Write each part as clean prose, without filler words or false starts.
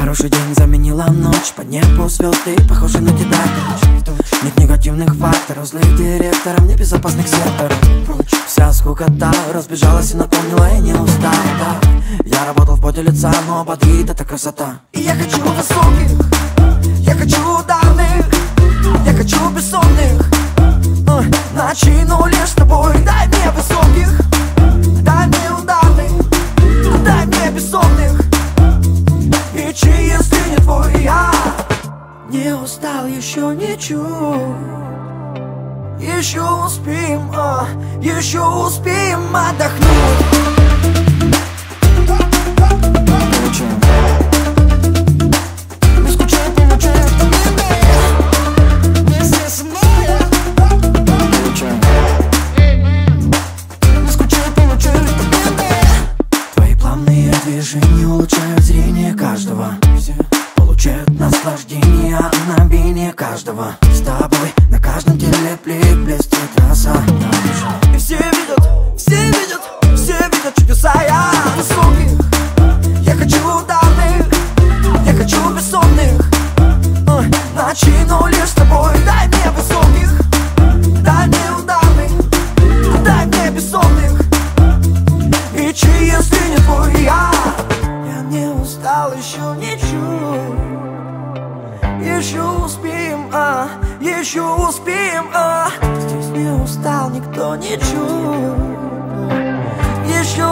Хороший день заменила ночь, по небу звезды похожи на тебя, дочь. Нет негативных факторов, злых директоров, небезопасных секторов. Вся скукота разбежалась и напомнила, я не устал, да. Я работал в поте лица, но подвид это красота. И я хочу высоких, я хочу ударных, я хочу бессонных ночи, но лишь с тобой. Дай мне высоких, дай мне ударных, дай мне бессонных. И если не твой, я не устал еще ничуть. Еще успеем отдохнуть. Не скучай, получай, что вместе со мной. Не скучай, получай, что твои плавные движения улучшают зрение каждого. Все получают наслаждение от мгновения каждого. С тобой на каждом теле блестит краса. И все видят чудеса. Я высоких, я хочу ударных, я хочу бессонных ночи, но лишь с тобой. Дай мне высоких, дай мне ударных, дай мне бессонных. И если не твой, я не устал еще ничуть. Еще успеем, здесь не устал никто ничуть. Еще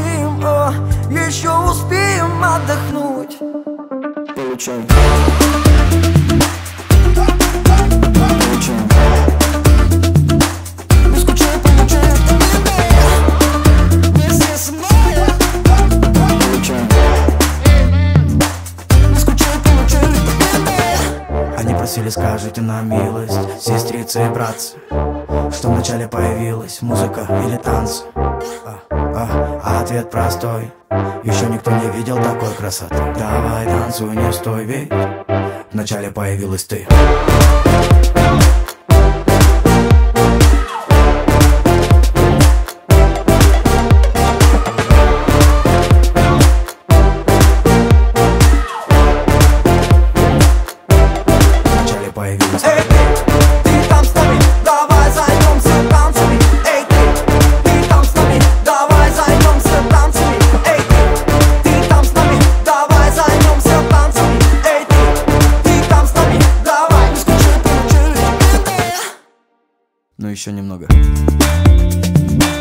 успеем отдохнуть. Получай. Не скучай, получай, что вместе со мной. Получай. Не скучай, получай, что они просили, скажите на милость, сестрицы и братцы, что вначале появилась музыка или танцы. А ответ простой: еще никто не видел такой красоты. Давай танцуй, не стой, ведь вначале появилась ты. Вначале появилась ты. Ну еще немного.